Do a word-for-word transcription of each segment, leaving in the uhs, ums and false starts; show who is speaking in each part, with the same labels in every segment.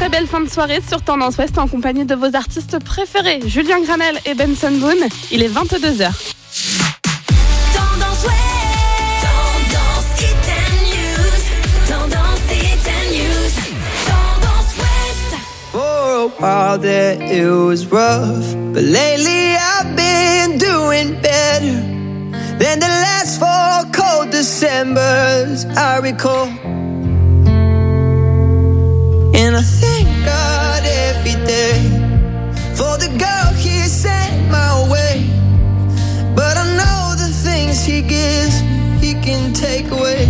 Speaker 1: très belle fin de soirée sur Tendance Ouest en compagnie de vos artistes préférés, Julien Granel et Benson Boone. Il est vingt-deux heures.
Speaker 2: Tendance Ouest, Tendance Hit and News, Tendance Hit and News, Tendance Ouest.
Speaker 3: For a while there it was rough, but lately I've been doing better than the last four cold Decembers I recall. And I thank God every day for the girl He sent my way. But I know the things He gives me, He can take away.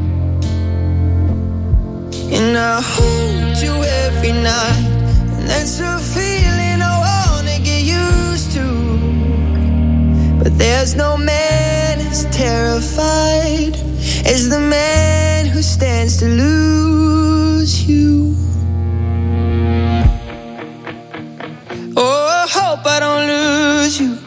Speaker 3: And I hold you every night, and that's a feeling I wanna get used to. But there's no man as terrified as the man who stands to lose you. Oh, I hope I don't lose you.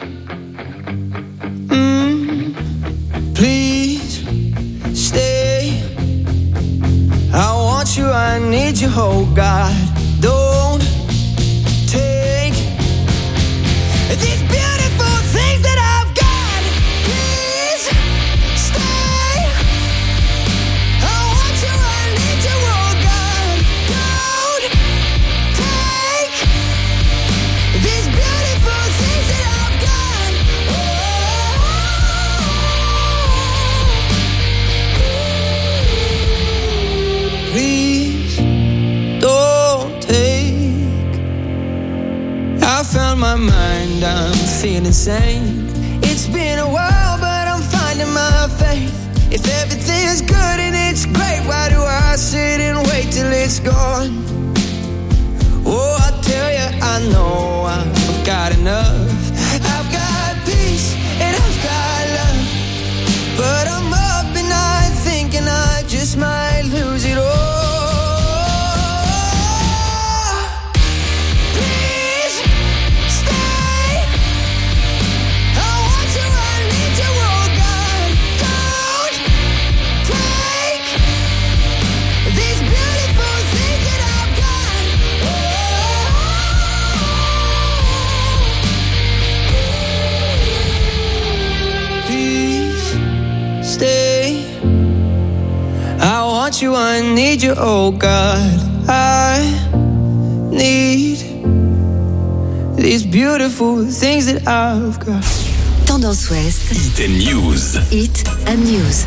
Speaker 3: Mm, please stay. I want you, I need you, oh God. Don't take these beautiful things that I've got. Please stay. I want you, I need you, oh God. Don't take these beautiful things that I've got. Oh, please don't take. I found my mind, I'm feeling sane. It's been a while, but I'm finding my faith. If everything's good and it's great, why do I sit and wait till it's gone? Oh, I tell you, I know I've got enough. I've got peace and I've got love, but I'm up and night thinking I just might lose it all. Please stay. I want you, I need you, oh God. Don't take these beautiful things that I've got. Please stay. I want you, I need you, oh God. I need these beautiful things that I've got.
Speaker 4: Tendance Ouest.
Speaker 5: Hit and News.
Speaker 4: Hit and News.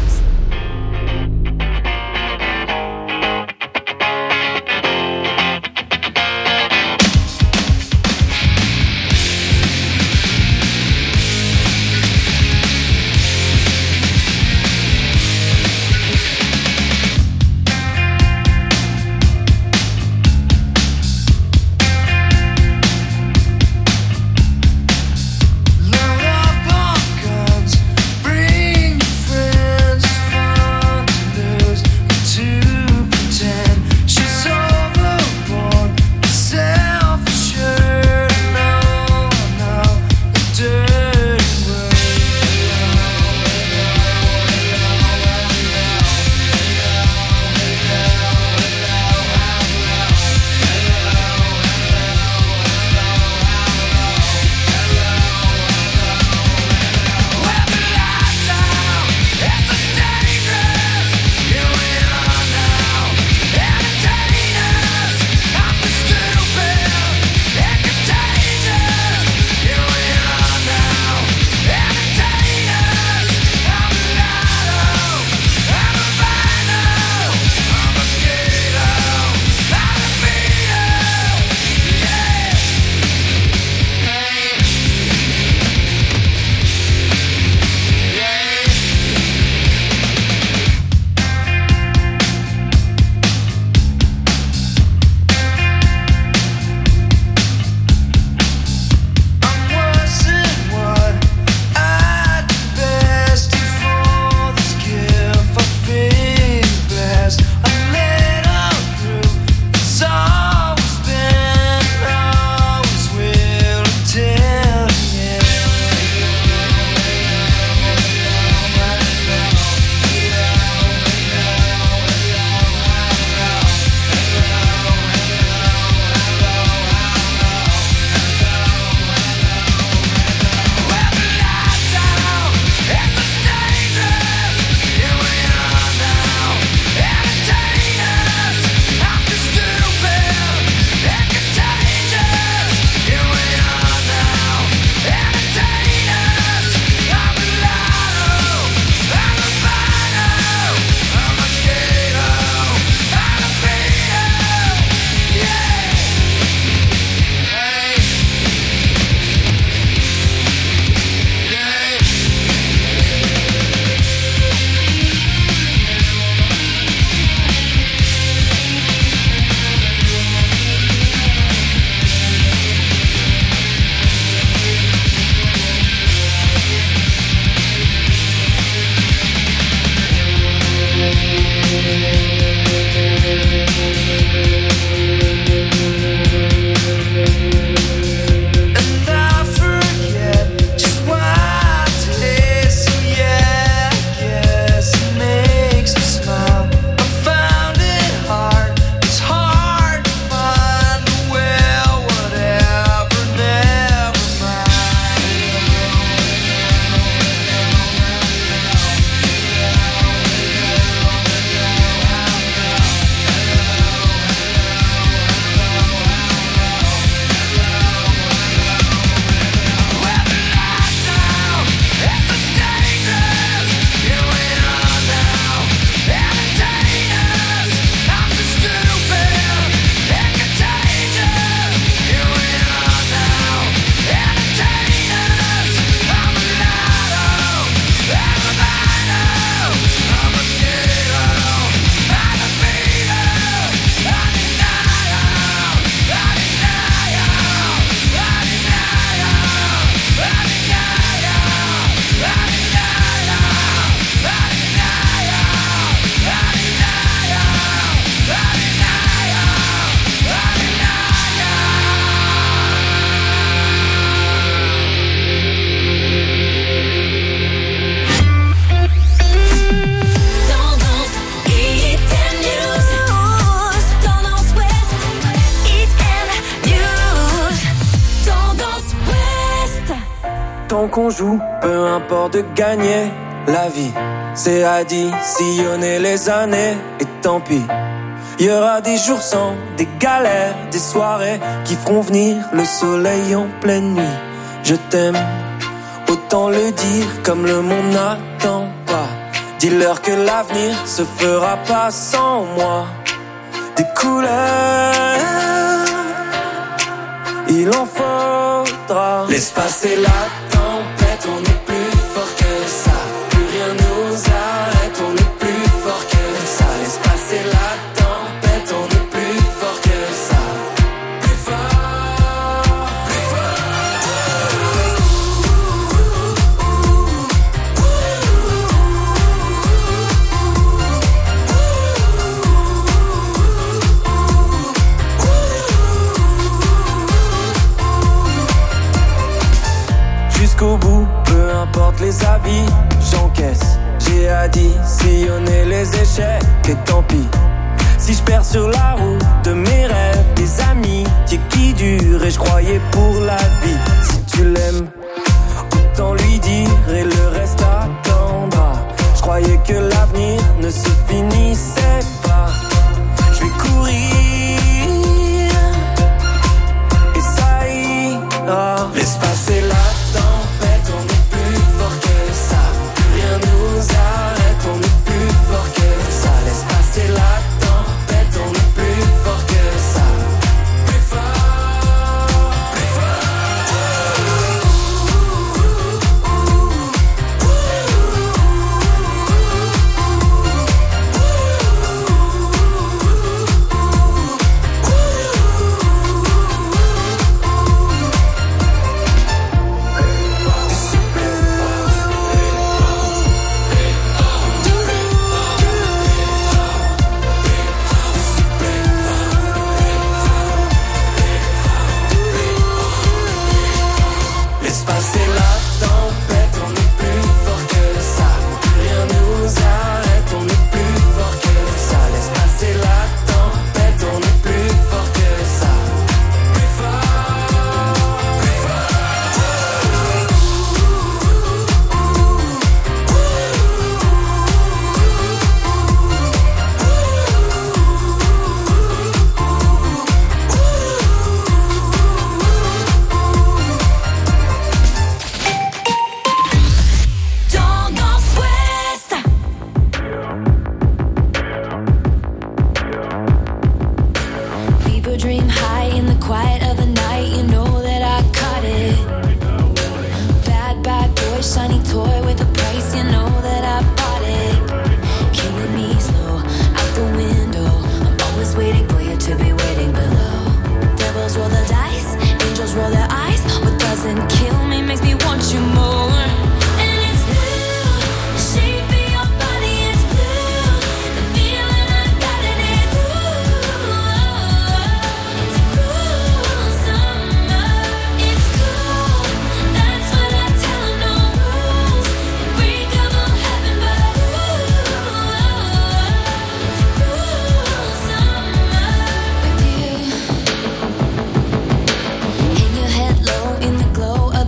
Speaker 3: Load up on guns, bring your friends. qu'on joue, peu importe de gagner la vie. C'est additionner les années et tant pis. Il y aura des jours sans, des galères, des soirées qui feront venir le soleil en pleine nuit. Je t'aime, autant le dire comme le monde n'attend pas. Dis-leur que l'avenir se fera pas sans moi. Des couleurs, il en faudra. Laisse passer la tempête, on est plus fort que ça. Plus rien nous arrête, on est plus fort que ça. Laisse passer la tempête, on est plus fort que ça. Plus fort, plus fort. Jusqu'au bout, peu importe les avis, j'encaisse. J'ai additionné les échecs et tant pis. Si je perds sur la route de mes rêves, des amis qui durent et je croyais pour la vie. Si tu l'aimes, autant lui dire et le reste attendra. Je croyais que l'avenir ne se finissait pas. Je vais courir et ça ira. Laisse passer la tempête, on est plus fort que ça. Plus rien nous arrête, on est plus fort que ça. Laisse passer la tempête, on est plus fort que ça. Plus fort, plus fort. Laisse passer la tempête, on est plus fort que ça. Plus rien nous arrête, on est plus fort que ça. Laisse passer la tempête, on est plus fort que ça. Plus fort, plus
Speaker 2: Tendance Ouest.
Speaker 5: People dream high in the quiet of the night. You know that I caught it. Bad, bad boy, shiny toy with a price. You know that I bought it. Killing me slow out the window. I'm always waiting for you to be waiting below. Devils roll the dice, angels roll their eyes. What doesn't kill me makes me want you more. And it's blue, the shape of your body, it's blue. The feeling I got in it, ooh. It's cruel summer, it's cool. That's what I tell 'em, no rules. Unbreakable heaven, but ooh. It's cruel summer with you. Hang your head low in the glow of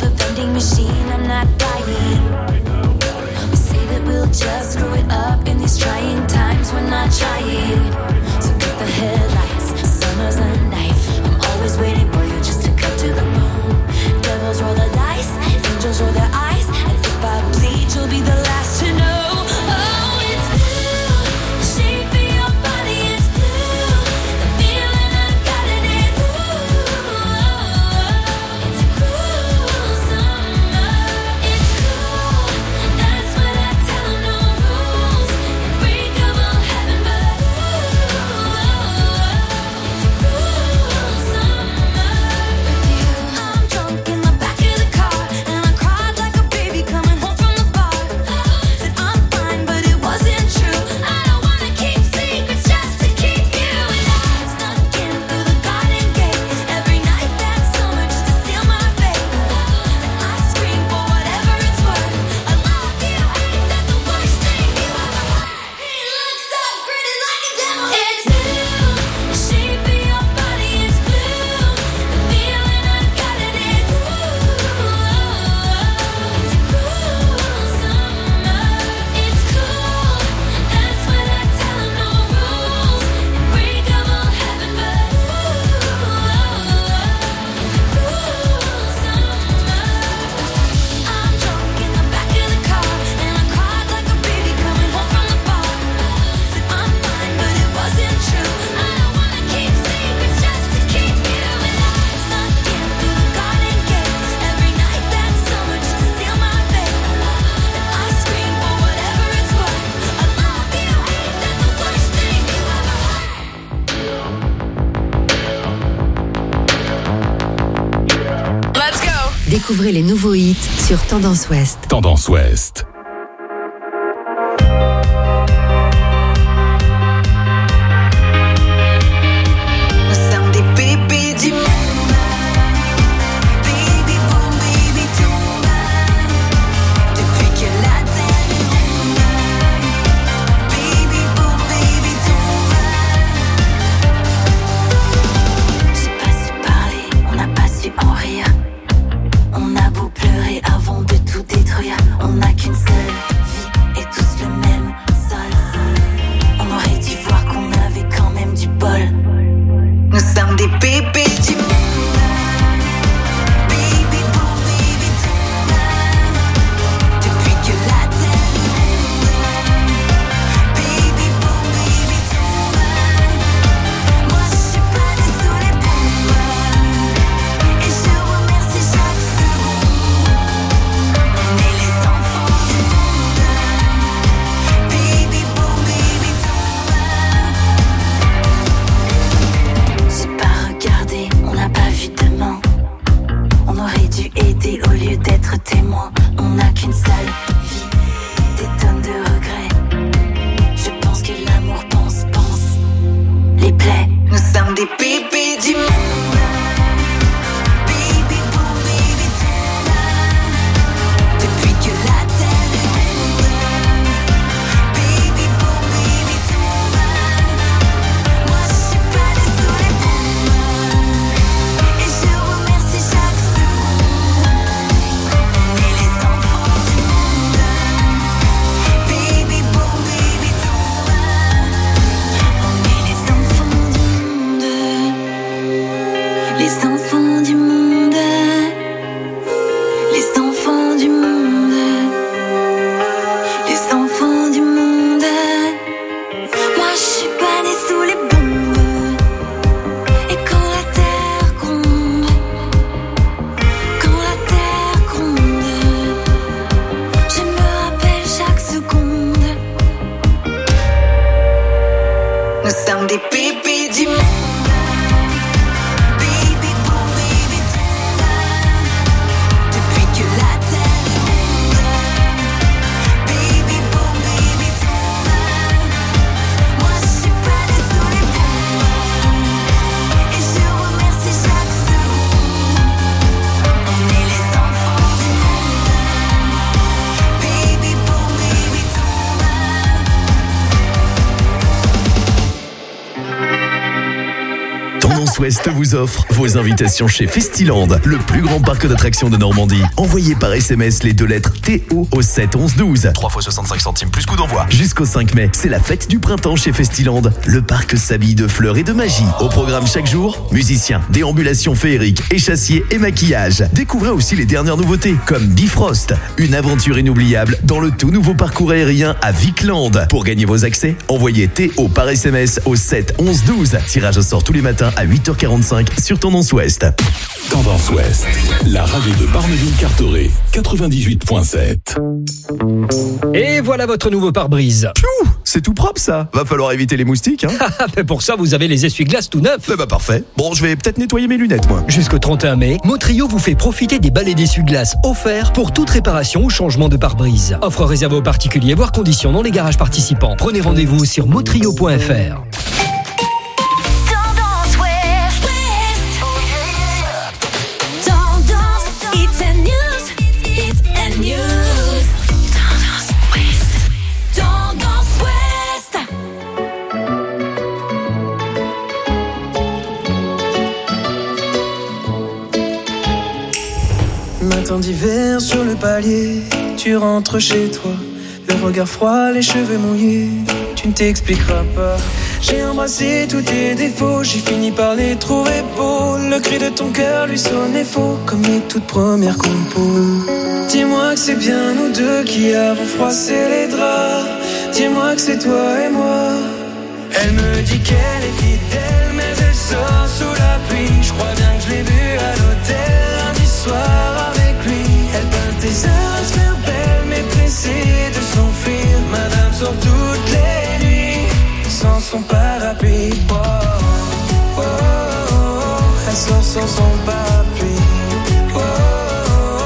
Speaker 4: Découvrez les nouveaux hits sur Tendance Ouest.
Speaker 6: Tendance Ouest.
Speaker 7: Ouest vous offre vos invitations chez Festiland, le plus grand parc d'attractions de Normandie. Envoyez par S M S les deux lettres T O au sept onze douze. trois fois soixante-cinq centimes plus coût d'envoi. Jusqu'au cinq mai, c'est la fête du printemps chez Festiland. Le parc s'habille de fleurs et de magie. Au programme chaque jour, musiciens, déambulations féeriques, échassiers et maquillage. Découvrez aussi les dernières nouveautés comme Bifrost, une aventure inoubliable dans le tout nouveau parcours aérien à Vicland. Pour gagner vos accès, envoyez T O par S M S au sept onze douze. Tirage au sort tous les matins à huit heures quarante-cinq sur Tendance Ouest.
Speaker 6: Tendance Ouest, la radio de Barneville-Carteret, quatre-vingt-dix-huit virgule sept.
Speaker 8: Et voilà votre nouveau pare-brise.
Speaker 7: Piou, c'est tout propre ça. Va falloir éviter les moustiques, hein.
Speaker 8: Mais pour ça, vous avez les essuie-glaces tout neufs.
Speaker 7: Eh bah parfait. Bon, je vais peut-être nettoyer mes lunettes, moi.
Speaker 8: Jusqu'au trente et un mai, Motrio vous fait profiter des balais d'essuie-glaces offerts pour toute réparation ou changement de pare-brise. Offre réservée aux particuliers, voire conditions dans les garages participants. Prenez rendez-vous sur motrio point f r.
Speaker 3: Matin d'hiver sur le palier, tu rentres chez toi, le regard froid, les cheveux mouillés, tu ne t'expliqueras pas. J'ai embrassé tous tes défauts, j'ai fini par les trouver beaux. Le cri de ton cœur lui sonnait faux, comme les toutes premières compos. Dis-moi que c'est bien nous deux qui avons froissé les draps. Dis-moi que c'est toi et moi. Elle me dit qu'elle est fidèle, mais elle sort sous la pluie. Je crois bien que je l'ai vue à l'hôtel lundi soir avec lui. Elle peint tes heures à se faire belle, mais pressée de s'enfuir. Madame sort toutes les nuits sans son parapluie. Oh, oh, oh, oh. Elle sort sans son parapluie. Oh, oh, oh.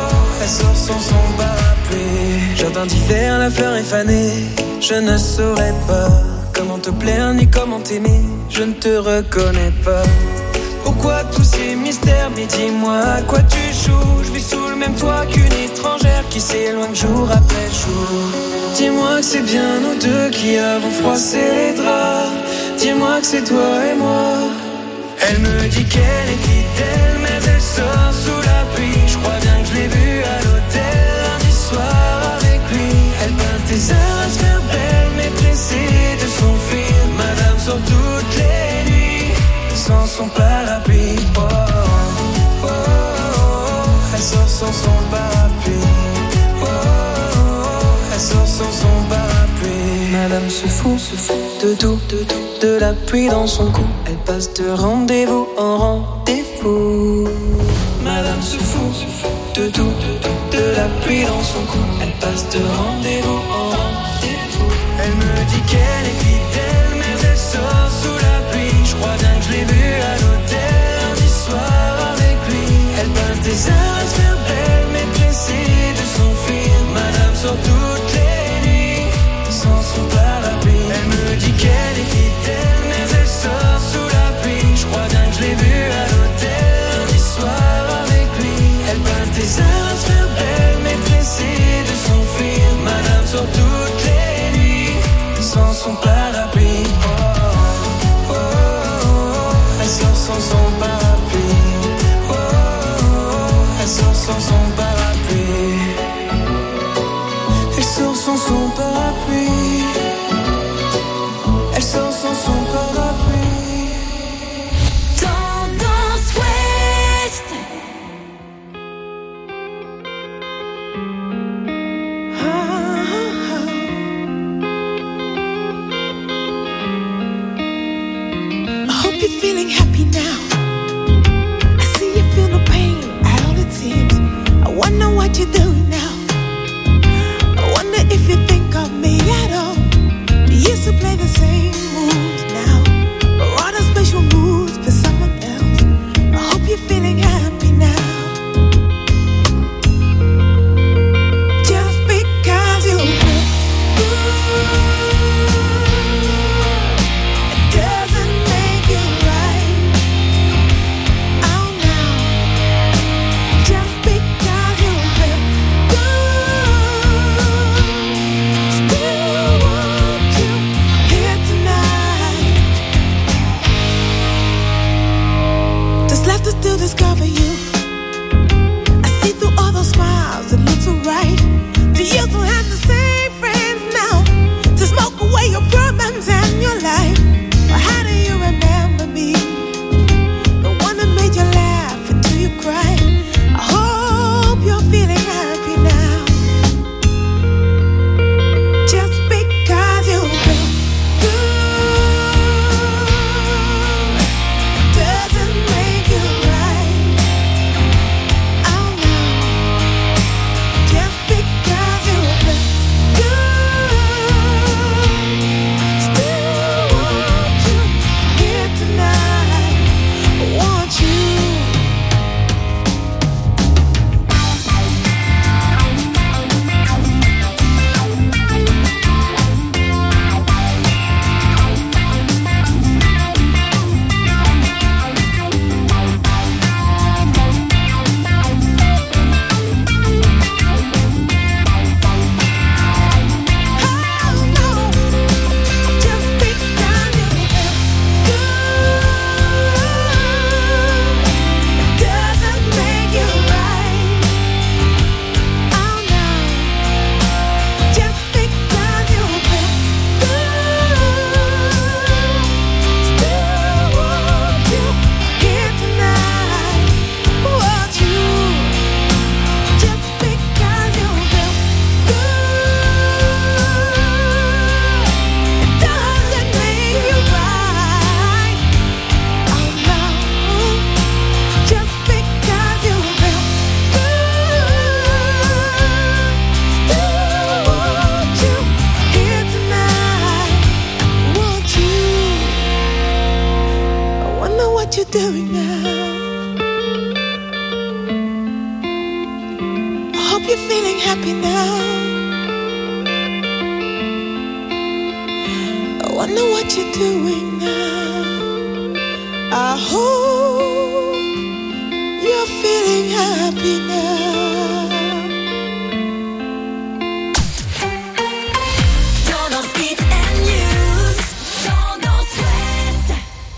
Speaker 3: sans son parapluie. Jardin d'hiver, la fleur est fanée. Je ne saurais pas comment te plaire ni comment t'aimer. Je ne te reconnais pas. Pourquoi tous ces mystères? Mais dis-moi à quoi tu joues. Je vis sous le même toit qu'une étrangère qui s'éloigne jour après jour. Dis-moi que c'est bien nous deux qui avons froissé les draps. Dis-moi que c'est toi et moi. Elle me dit qu'elle est fidèle, mais elle sort sous la pluie. Je crois bien que je l'ai vue à l'hôtel lundi soir avec lui. Elle peint tes heures à se faire belle, mais pressée de s'enfuir. Madame sort toutes les nuits sans son parapluie. Oh, oh, oh, oh. Elle sort sans son parapluie. Oh, oh, oh. Elle sort sans son parapluie. Madame se fout, se fout de tout, de tout. De la pluie dans son cou. Elle passe de rendez-vous en rendez-vous. Madame se fout, se fout de tout, de tout. De la pluie dans son cou. Elle passe de rendez-vous en rendez-vous. Elle me dit qu'elle est fidèle, mais elle sort sous la pluie. Je crois bien que je l'ai vue à l'hôtel lundi soir avec lui. Elle passe des heures à se faire belle, mais pressée de s'enfuir. Madame sort toutes les nuits sans son parapluie. Elle me dit qu'elle est fidèle, mais elle sort sous la pluie. Je crois bien que je l'ai vue à l'hôtel lundi soir avec lui. Elle passe des heures à se faire belle, mais pressée de s'enfuir. Madame sort toutes les nuits sans son parapluie. Oh, oh, oh, oh. Elle sort sans son parapluie. Oh, oh, oh. Elle sort sans son parapluie. Elle sort sans son parapluie. Elle sort sans son parapluie.
Speaker 2: Tendance Ouest.
Speaker 9: I hope you're feeling happy now. I see you feel the pain at all it seems. I wonder what you're doing now. I wonder if you think of me at all. You used to play the same moves now, or other special moves for someone else. I hope you're feeling happy now. Just because you feel good, it doesn't make you right. Oh no. Just because you feel good, still want you here tonight. Just left to still discover you. I see through all those smiles, it looks alright. Do you still have the same friends now to smoke away your problems and your life? Or how do you remember me? The one that made you laugh until you cried. I hope you're feeling happy now. Just because you feel good doesn't make you right. Oh no. Just because you feel good, still want you here tonight. Want you. doing now? I hope you're feeling happy now? I wonder what you're doing now. I hope you're feeling happy now.
Speaker 2: Tendance hits and news. Tendance Ouest.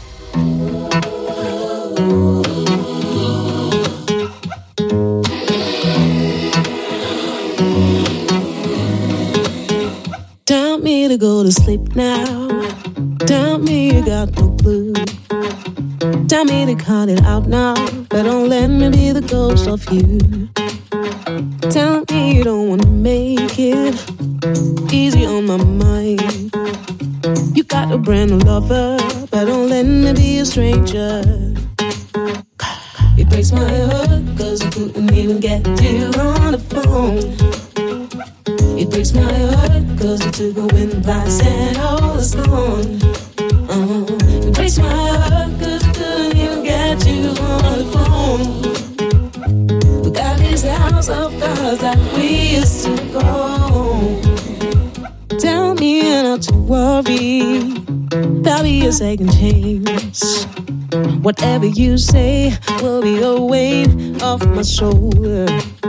Speaker 9: Tell me to go to sleep now. Tell me you got no clue. Tell me to cut it out now, but don't let me be the ghost of you. Tell me you don't wanna make it easy on my mind. You got a brand new lover, but don't let me be a stranger. It breaks my heart, cause I couldn't even get you on the phone. It breaks my heart, cause I took a wind blast and all is gone. Uh-huh. It breaks my heart, cause I couldn't even get you on the phone. We got this house of cards that we used to go. Tell me not to worry, there'll be a second chance. Whatever you say will be a weight off my shoulder.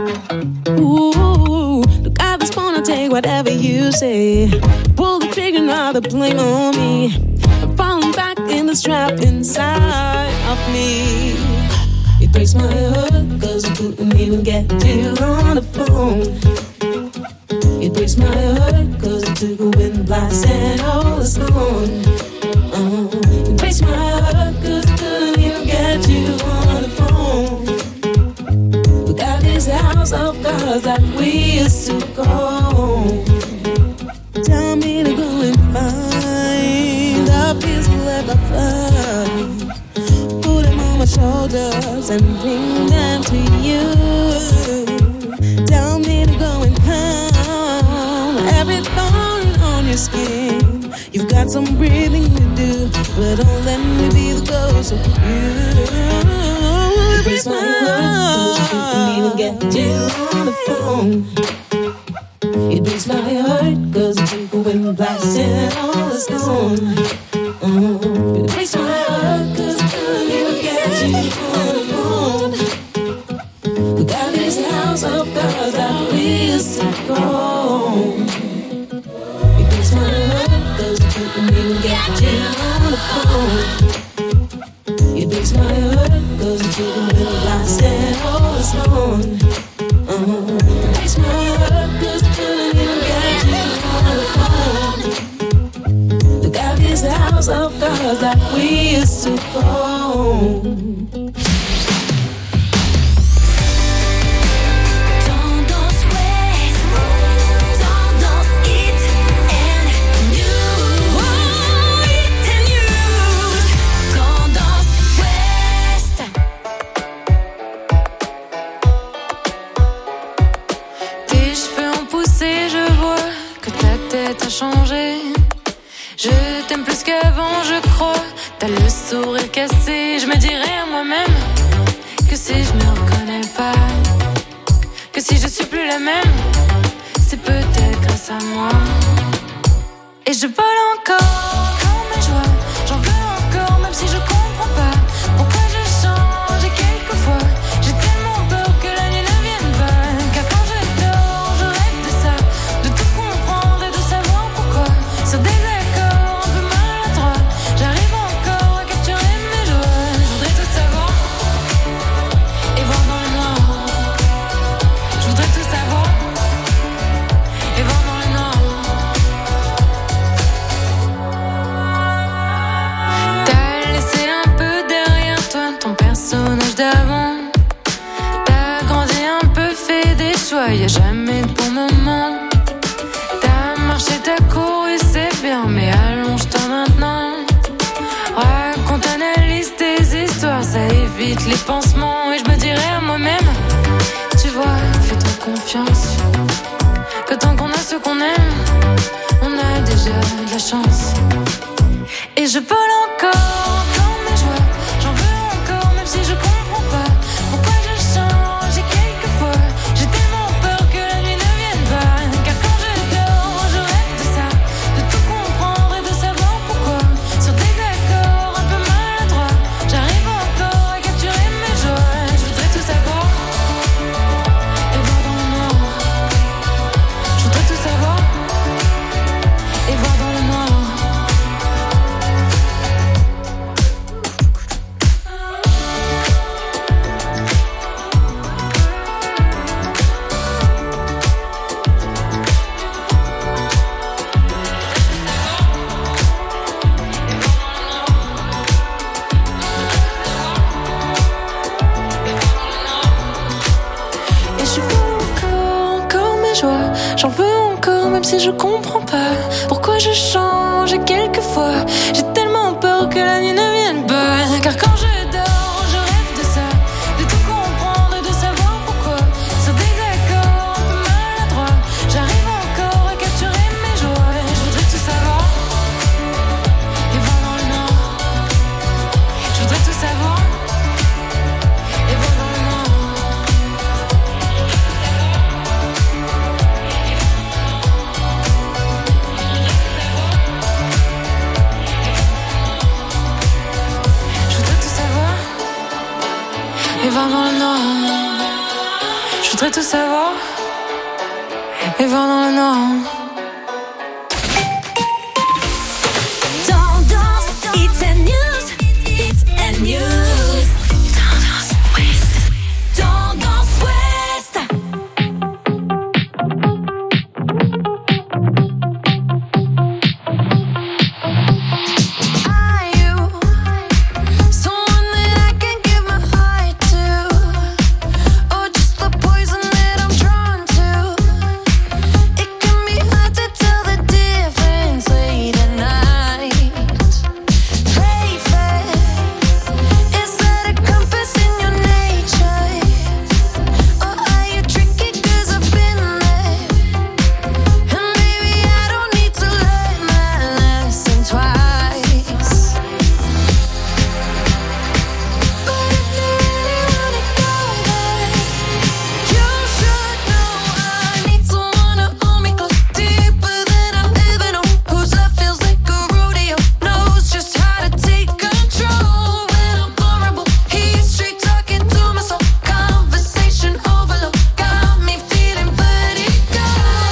Speaker 9: Ooh, look, I just wanna take whatever you say. Pull the trigger, now the blame on me. I'm falling back in this trap inside of me. It breaks my heart, cause I couldn't even get you on the phone. It breaks my heart, cause I took a wind blast and all is gone. Uh-huh. It breaks my heart, cause I couldn't even get you on the phone. We got this house of cards that we used to go. Tell me to go and find the peaceful left I find. Put them on my shoulders and bring them to you. Tell me to go and pound every thorn on your skin. You've got some breathing to do, but don't let me be the ghost of you. It breaks my heart, cause I couldn't even get you on the phone. It breaks my heart, cause I took a wind blast and all is gone. Uh-huh. It breaks my heart, cause I couldn't even get you on the phone. We got this house of cards that we used to go. It breaks my heart, cause I couldn't even get you on the phone. It breaks my heart, cause I took a wind blast and all is gone. Uh-huh. It breaks my heart, cause I couldn't even get you on the phone. Look at this house of cards that we used to go.
Speaker 2: Tendance Ouest. Tendance hits and news. Oh, hits and news. Tendance Ouest.
Speaker 5: Tes cheveux ont poussé, je vois que ta tête a changé. Je t'aime plus qu'avant, je crois. T'as le sourire cassé. Je me dirais à moi-même que si je me reconnais pas, que si je suis plus la même, c'est peut-être grâce à moi. Et je vole encore comme mes joies. J'en veux encore, même si je comprends pas pourquoi je change. Et quelquefois, j'ai tellement peur que la nuit ne vienne pas. Car quand je dors, je rêve de ça, de tout comprendre et de savoir pourquoi. Sur des accords un peu maladroits, j'arrive encore à capturer mes joies. Je voudrais tout savoir et voir dans le noir. Je voudrais tout savoir et voir dans le noir. T'as laissé un peu derrière toi ton personnage d'avant. T'as grandi un peu, fait des choix, y'a jamais de bon moment. T'as marché, t'as couru, c'est bien, mais allonge-toi maintenant. Raconte, analyse tes histoires, ça évite les pansements. Et je me dirais à moi-même, tu vois, fais-toi confiance, que tant qu'on a ce qu'on aime, on a déjà de la chance. Et je vole encore comme mes joies. J'en veux encore, même si je comprends pas pourquoi je change. Et quelquefois, j'ai tellement peur que J'en veux encore même si je comprends pas pourquoi je change et quelquefois j'ai tellement peur que la nuit ne vienne pas. Car quand je dors, je rêve de ça, de tout comprendre et de savoir pourquoi. Sur des accords un peu maladroits, j'arrive encore à capturer mes joies. Je voudrais tout savoir et voir dans le nord. Je voudrais tout savoir et voir dans le nord. Et voir dans le nord. Je voudrais tout savoir et voir dans le nord.
Speaker 2: Tendance, it's a news, it's a news. Tendance Ouest, Tendance Ouest.
Speaker 5: Are you someone that I can give my heart to, or just the poison that I'm drawn to? It can be hard to tell the difference late at night. Play fair, is that a compass in your nature, or are you tricky 'cause I've been there? And maybe I don't need to learn my lesson twice. But if you really wanna go there, you should know I need someone to hold me close, deeper than I've ever known. Whose love feels like a rodeo, knows just how to take control when I'm vulnerable. He's straight talking to my soul, conversation overload, got me feeling vertigo.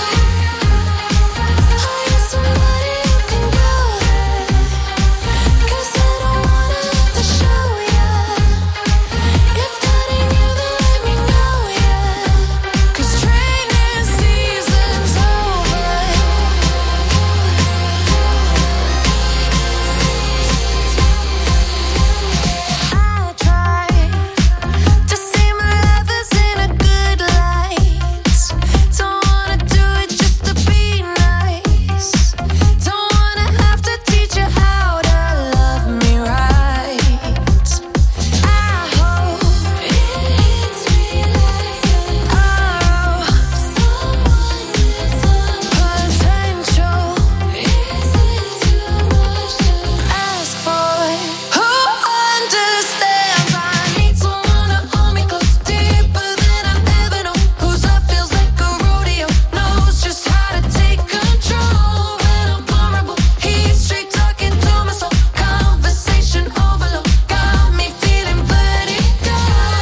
Speaker 5: Are you somebody who can go there? 'Cause I don't wanna have to show ya. If that ain't you, then let me know ya. 'Cause training season's over. I try to see my lovers in a good light. Don't wanna do it just to be nice. Don't wanna have to teach you how to love me right. I hope it's realizing our potential. Is it too much to ask for? Who understands? I need someone to hold me close, deeper than I've ever known. Whose love feels like a rodeo, knows just how to take control when I'm vulnerable. He's straight talking to my soul, conversation overload, got me feeling vertigo.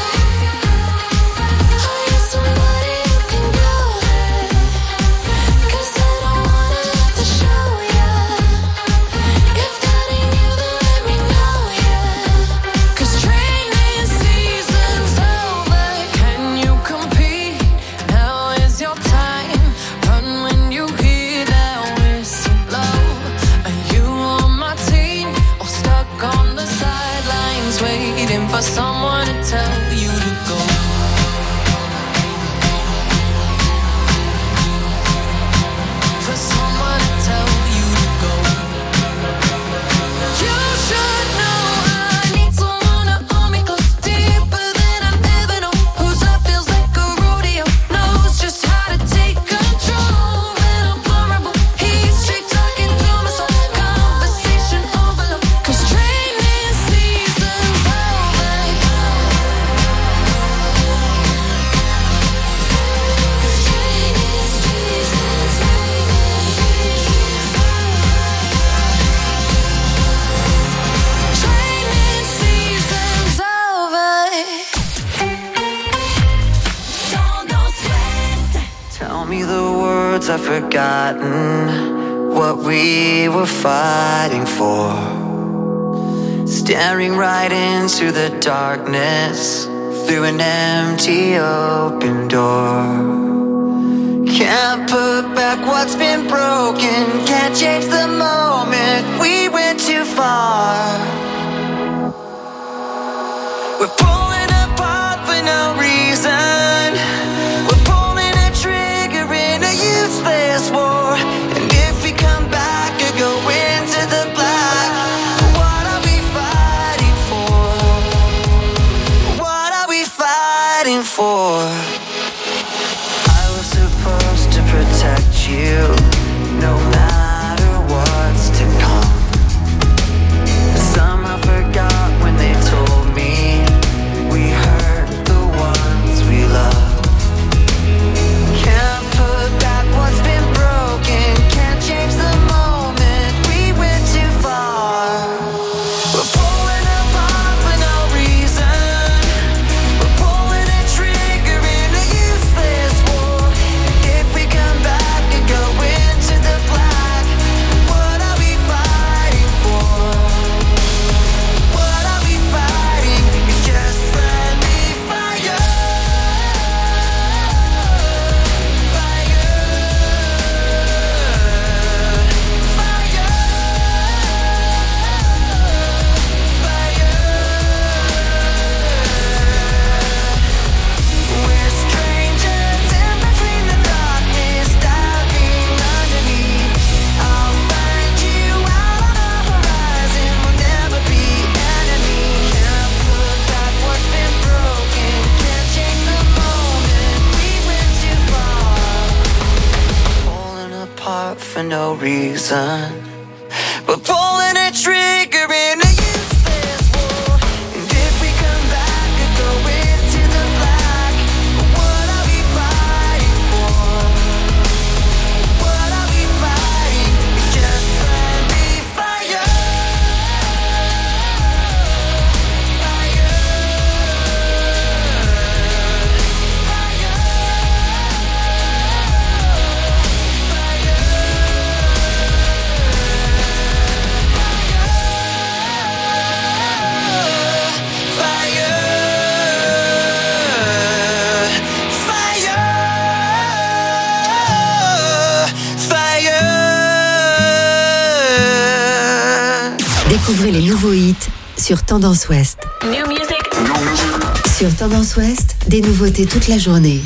Speaker 5: Are you somebody who can go there? 'Cause I don't wanna have to show ya. If that ain't you, then let me know ya. 'Cause training season's over. Can you compete? Now is your time. Run when you hear that whistle blow. Are you on my team or stuck on the sidelines waiting for someone to tell you to go? For someone to tell you to go. You should know I need someone to hold me close, deeper than I've ever known. Whose love feels like a rodeo, knows just how to take control when I'm vulnerable. He's straight talking to my soul, conversation overload. 'Cause training season's over. 'Cause training season's Training season's over.
Speaker 2: Tendance Ouest.
Speaker 3: Tell me the words I've forgotten, what we were fighting for. Staring right into the darkness through an empty open door. Can't put back what's been broken, can't change the moment we went too far. We're pulling apart for no reason. We're pulling a trigger in a useless no reason. But pulling a trigger in a useless war. And if we come back and go into the black, what are we fighting for? What are we fighting? It's just friendly fire.
Speaker 4: Découvrez les nouveaux hits sur Tendance Ouest.
Speaker 2: New music.
Speaker 4: Sur Tendance Ouest, des nouveautés toute la journée.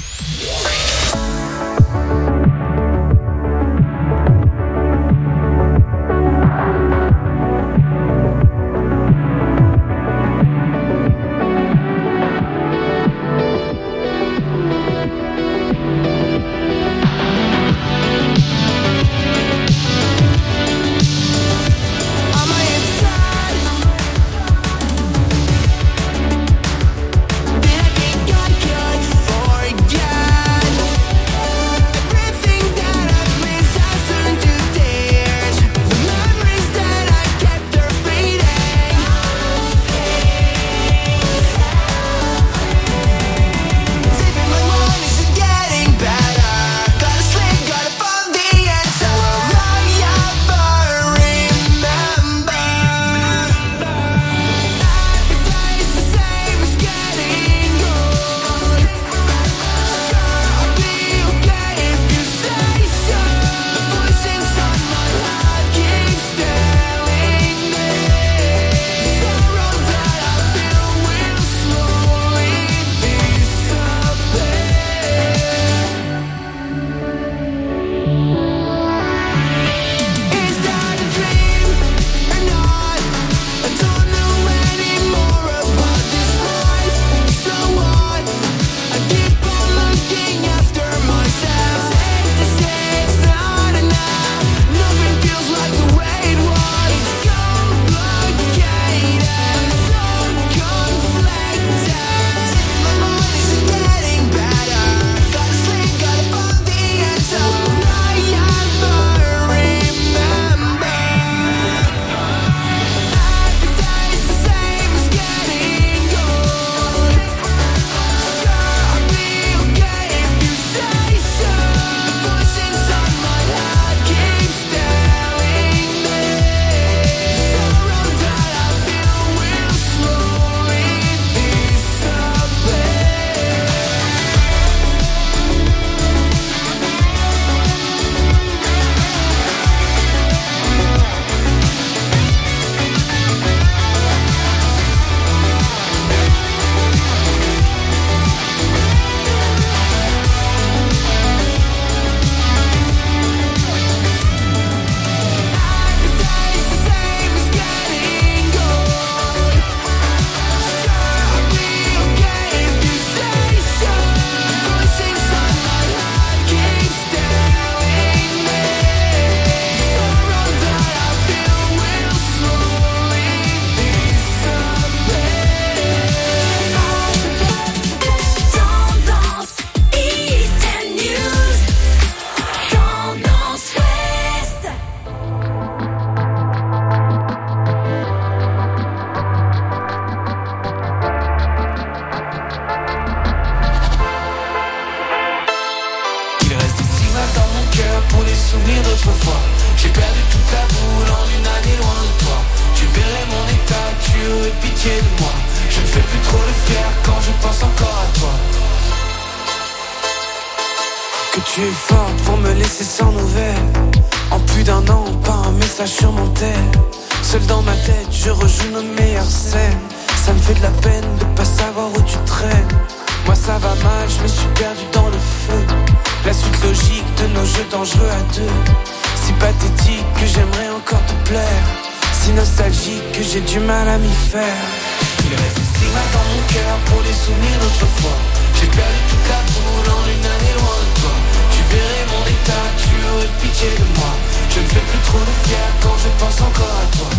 Speaker 3: Je ne fais plus trop le fier quand je pense encore à toi.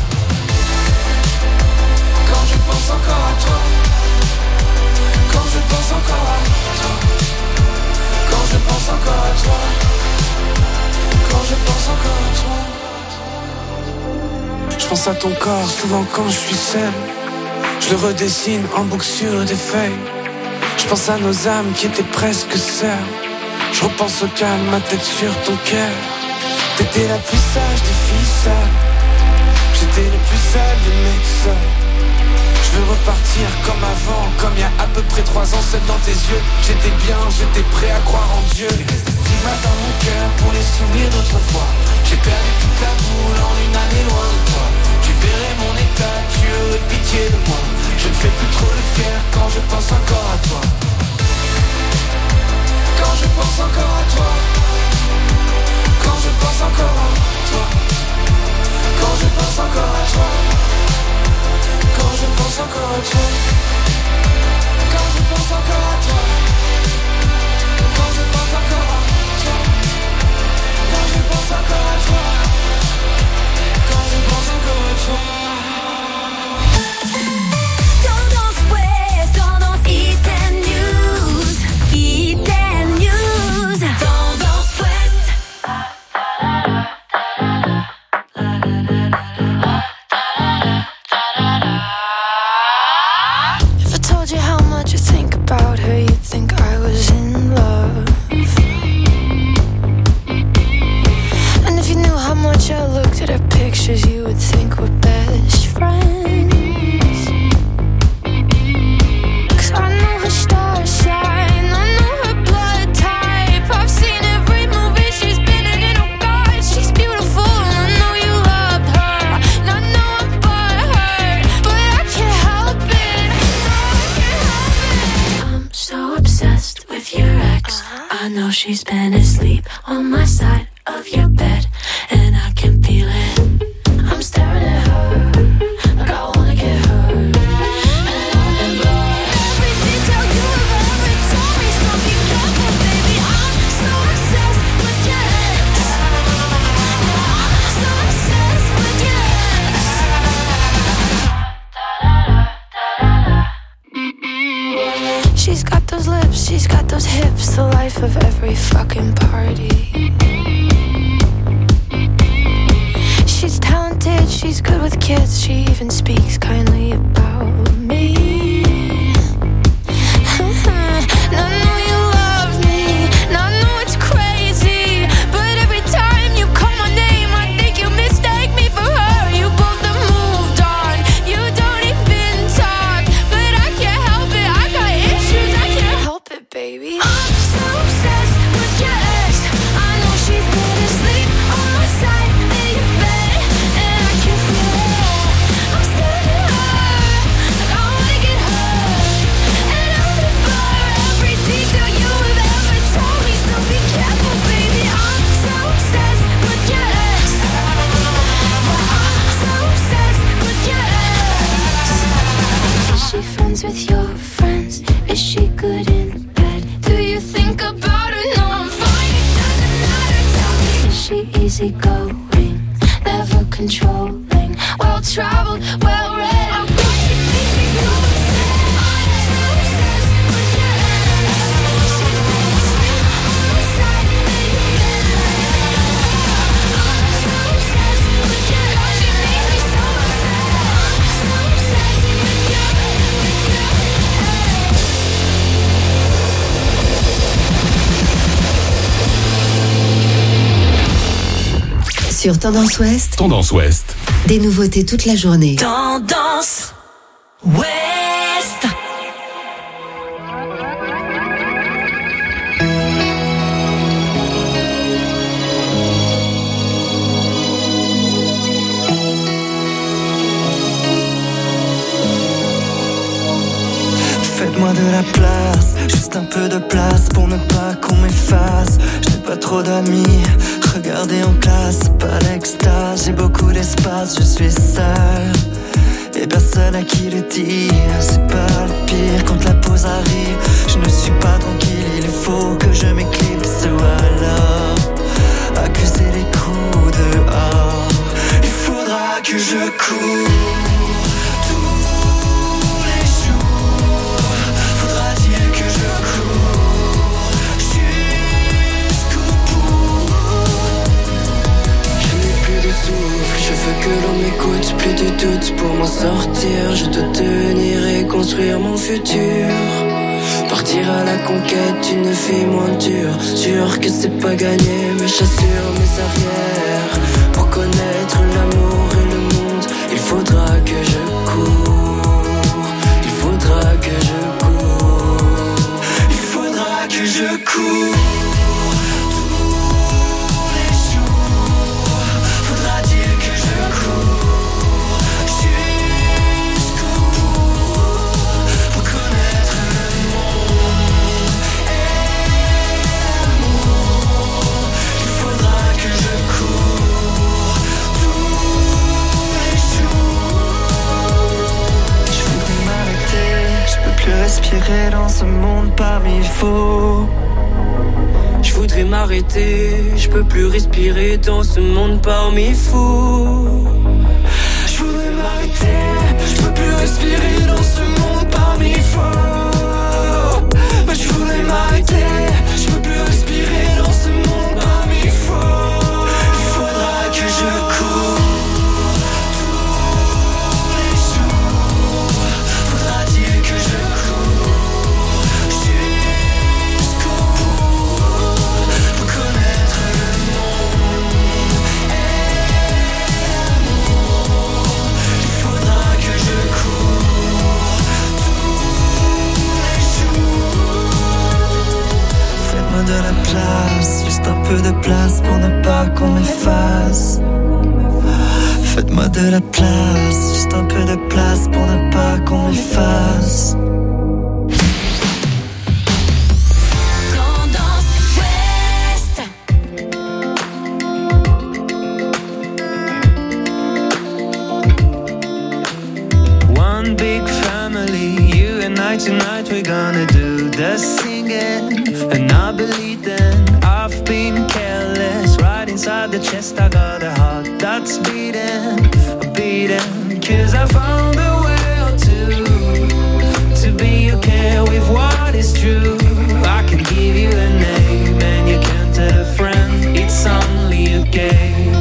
Speaker 3: Quand je pense encore à toi. Quand je pense encore à toi. Quand je pense encore à toi. Quand je pense encore à toi. Je pense à ton corps souvent quand je suis seul. Je le redessine en boucle sur des feuilles. Je pense à nos âmes qui étaient presque sœurs. Je repense au calme, ma tête sur ton cœur. T'étais la plus sage des filles seules. J'étais le plus seul des mecs seuls. Je veux repartir comme avant, comme il y a à peu près trois ans, seul dans tes yeux. J'étais bien, j'étais prêt à croire en Dieu. Il reste des stigmates dans mon cœur pour les souvenirs d'autrefois. J'ai perdu toute la boule en une année loin de toi. Tu verrais mon état, tu aurais pitié de moi. Je ne fais plus trop le fier quand je pense encore à toi. Quand je pense encore à toi. Quand je pense encore à toi. Quand je pense encore à toi. Quand je pense encore à toi. Quand je pense encore à toi. Quand je pense encore à toi. Quand je pense encore à toi. Quand je pense encore à toi.
Speaker 2: Tendance Ouest, tendance Hit and News, Hit and News, Tendance Ouest.
Speaker 5: If I told you how much I think about her, you'd think I was in love. And if you knew how much I looked at her pictures, you would think we're best friends. 'Cause I know her star sign, I know her blood type. I've seen every movie she's been in, and oh God, she's beautiful. And I know you love her, and I know I'm butthurt, but I can't help it. No, I can't help it. I'm so obsessed with your ex. I know she's been asleep on my side of your bed, and I can feel it. I'm staring at her like I wanna get her. And I remember every detail you have ever told me. So be careful, baby. I'm so obsessed with your ex. I'm so obsessed with your ex. She's got those lips, she's got those hips, the life of every fucking party. She's talented, she's good with kids, she even speaks kindly about me. And I know you love me, and I know it's crazy, but every time you call my name, I think you mistake me for her. You both have moved on, you don't even talk, but I can't help it, I got issues, I can't help it, baby. I'm so obsessed with your ex. I know she's been asleep on my side of your bed, and I can feel it. I'm staring at her like I wanna get her. And I remember every detail you have ever told me. So be careful, baby. I'm so obsessed with your ex. I'm so obsessed with your ex. Is she friends with your friends? Is she good in bed? Do you think about her? No, I'm fine. It doesn't matter. Tell me, is she easygoing, never controlling, well traveled, well read? I'm going to make me so upset. I'm so obsessed with your ex. She's been asleep on my side of your bed. I'm so obsessed with your ex. She makes me so upset. I'm so obsessed with your
Speaker 4: Sur Tendance Ouest,
Speaker 6: Tendance Ouest.
Speaker 4: des nouveautés toute la journée.
Speaker 2: Tendance Ouest.
Speaker 10: Faites-moi de la place, juste un peu de place pour ne pas qu'on m'efface. Je n'ai pas trop d'amis, regardez en classe, pas l'extase. J'ai beaucoup d'espace, je suis seul et personne à qui le dire. C'est pas le pire quand la pause arrive. Je ne suis pas tranquille, il faut que je m'éclipse. Ou alors accuser les coups dehors. futur. Partir à la conquête d'une fille moins dure. Sûr que c'est pas gagné, mais j'assure mes arrières. Pour connaître l'amour et le monde, il faudra que je cours. Il faudra que je cours. Il faudra que je cours. Respirer dans ce monde parmi faux. Je voudrais m'arrêter, je peux plus respirer dans ce monde parmi fous. Je voudrais m'arrêter, je peux plus respirer dans ce monde parmi faux. Mais je voudrais m'arrêter, je peux plus respirer dans ce monde parmi faux. Il faudra que je cours. De la place, juste un peu de place pour ne pas qu'on m'efface. Faites-moi de la place, juste un peu de place pour ne pas qu'on m'efface. One big family, you and I tonight we're gonna do the singing. And I believe then I've been careless. Right inside the chest I got a heart that's beating, beating. Cause I found a way to, to be okay with what is true. I can give you a name and you can tell a friend it's only a game.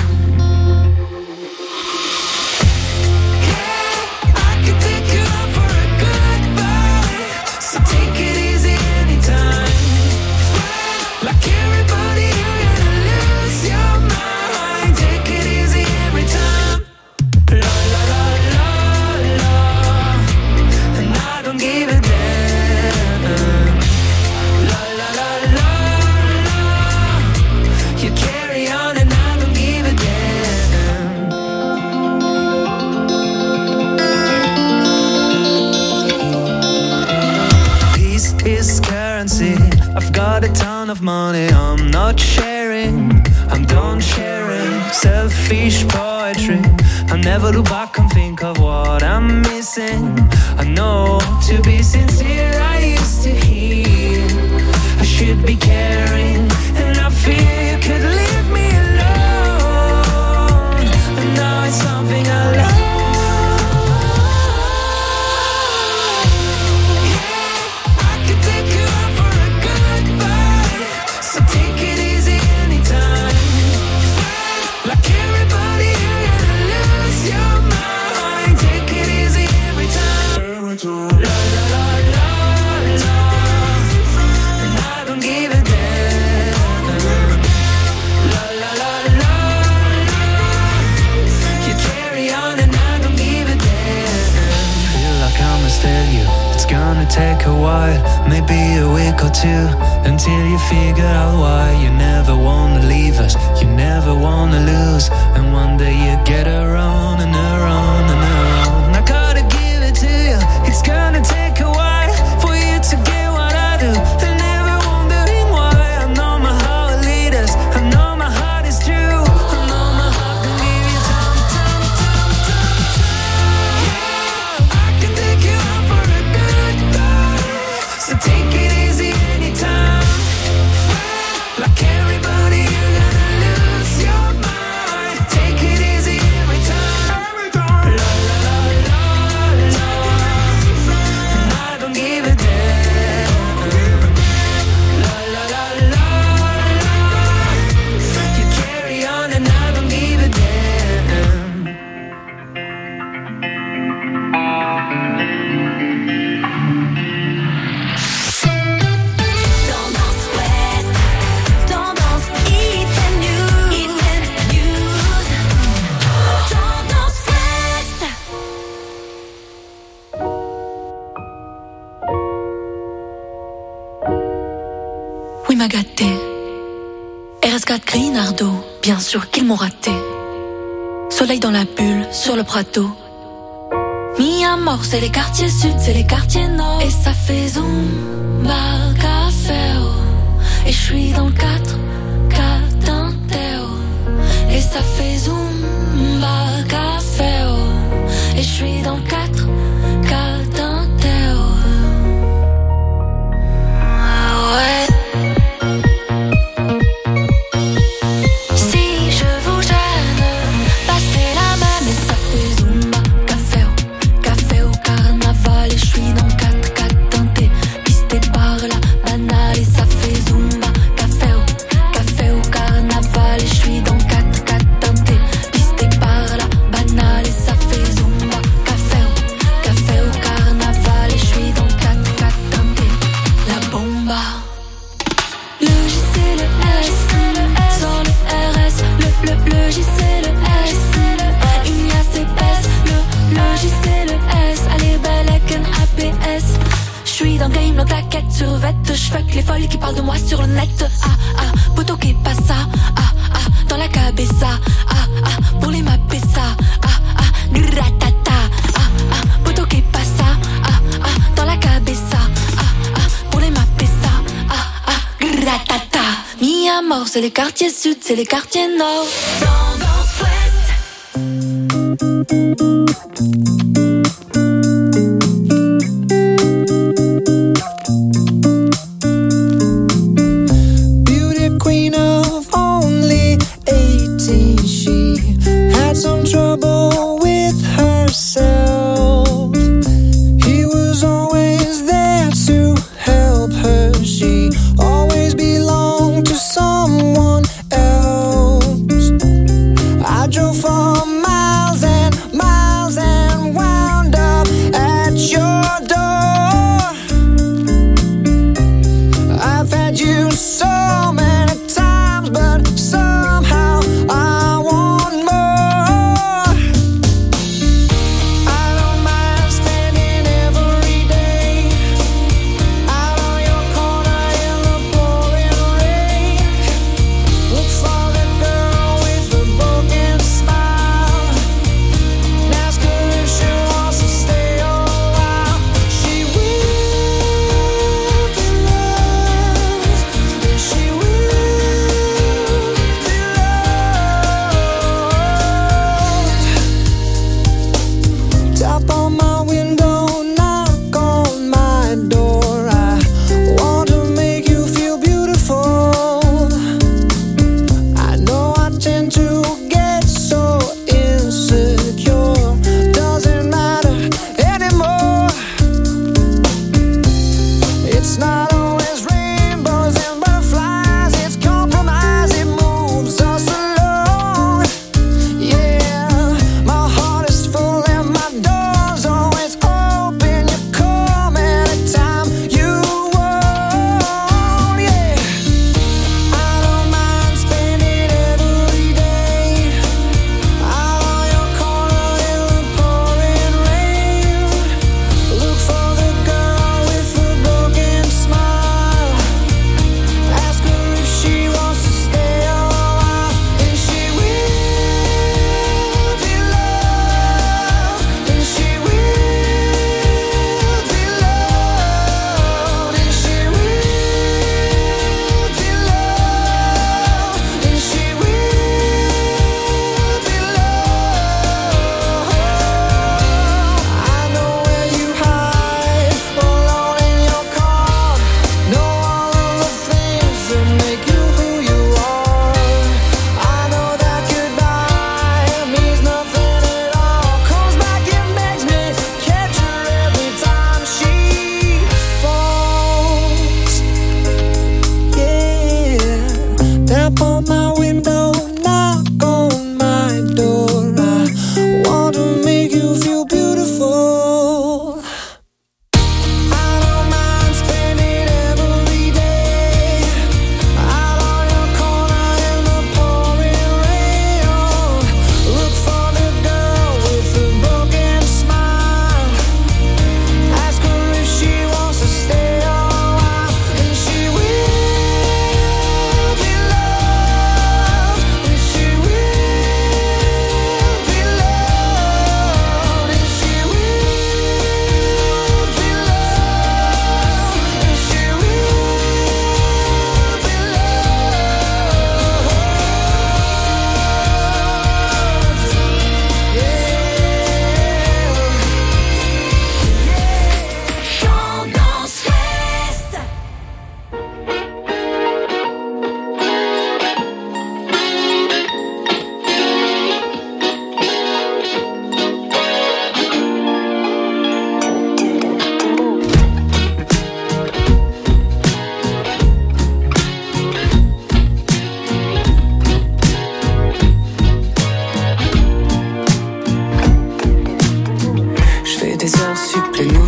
Speaker 10: I've got a ton of money, I'm not sharing, I'm done sharing. Selfish poetry, I never look back and think of what I'm missing. I know, to be sincere, I used to hear I should be caring, and I fear you could leave me alone. And now it's something I love. Take a while, maybe a week or two, until you figure out why you never wanna leave us, you never wanna lose, and one day you get around and around and around. I gotta give it to you, it's gonna take a while for you to get what I do, and never wondering why. I know my heart will lead us, I know my heart is true, I know my heart can give you time, time, time, time, time. Yeah, I can take you out for a good time. So take it easy anytime. Like everybody, you're gonna lose your mind. Take it easy every time. Every time.
Speaker 5: quatre Grinardo, bien sûr qu'ils m'ont raté. Soleil dans la bulle, sur le Prado. Mi amor, c'est les quartiers sud, c'est les quartiers nord. Et ça fait zumba, café, oh. Et je suis dans le quatre, Catanteo. Et ça fait zumba, café, oh. Et je suis dans le quatre, Catanteo. Ah ouais. J'fuck les folles qui parlent de moi sur le net. Ah ah, poto que pasa. Ah ah, dans la cabeza. Ah ah, pour les mapper ça. Ah ah, gratata. Ah ah, poto que pasa. Ah ah, dans la cabeza. Ah ah, pour les mapper ça. Ah ah, gratata. Mi amor, c'est les quartiers sud, c'est les quartiers nord. Tendance
Speaker 3: Always belonged to someone else.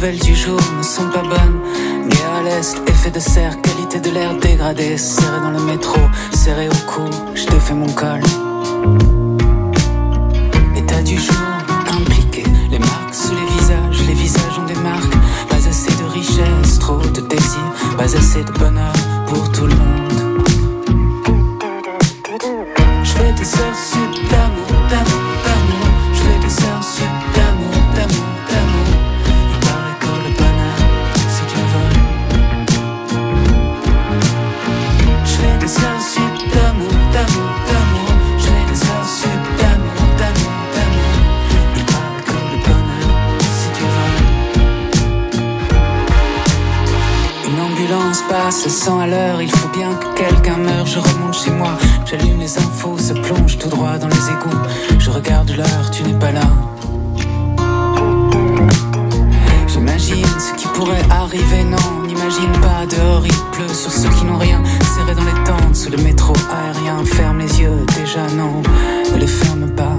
Speaker 11: nouvelles du jour ne sont pas bonnes. Guerre à l'est, effet de serre, qualité de l'air dégradée. Serré dans le métro, serré au cou, je défais mon col. État du jour, impliqué. Les marques sous les visages, les visages ont des marques. Pas assez de richesse, trop de désir. Pas assez de bonheur pour tout le monde. Je fais des heures sup d'amour, d'amour, d'amour. Je fais des heures sup d'amour, d'amour, d'amour. Il paraît que le bonheur, c'est du vol. Je fais des heures sup d'amour, d'amour, d'amour. Je fais des heures sup d'amour, d'amour, d'amour. Il paraît que le bonheur, c'est du vol. Une ambulance passe cent à l'heure. Il faut bien que quelqu'un meure. Je remonte chez moi, j'allume les infos, se plonge tout droit dans les égouts. Je regarde l'heure, tu n'es pas là. J'imagine ce qui pourrait arriver, non, on n'imagine pas. Dehors il pleut sur ceux qui n'ont rien. Serré dans les tentes, sous le métro aérien. Ferme les yeux, déjà non, ne les ferme pas.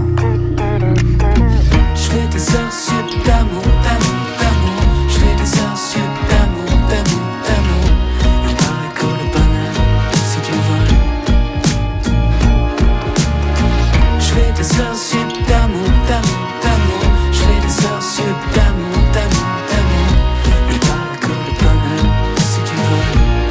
Speaker 11: Je fais des heures sup d'amour, d'amour, d'amour. Je fais des heures sup d'amour, d'amour, d'amour. Il paraît que le bonheur, c'est du vol. Je fais des heures sup d'amour, d'amour, d'amour. Je fais des heures sup d'amour, d'amour, d'amour. Il paraît que le bonheur, c'est du vol.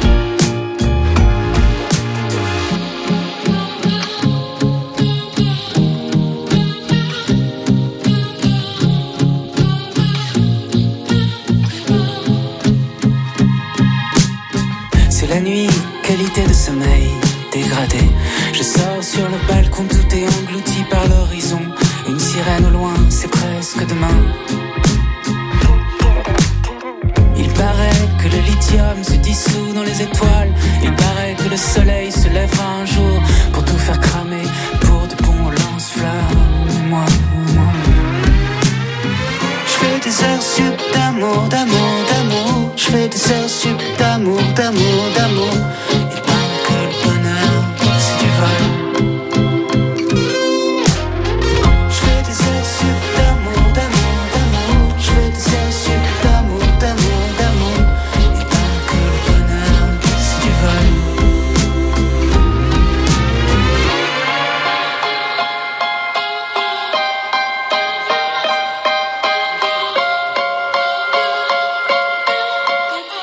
Speaker 11: C'est la nuit, qualité de sommeil dégradée. Je sors sur le balcon, tout est englouti par l'horizon. Une sirène au loin, c'est presque demain. Il paraît que le lithium se dissout dans les étoiles. Il paraît que le soleil se lèvera un jour pour tout faire cramer, pour de bons lance-flammes. Moi, moi. Je fais des heures sup d'amour, d'amour, d'amour. Je fais des heures sup d'amour, d'amour, d'amour.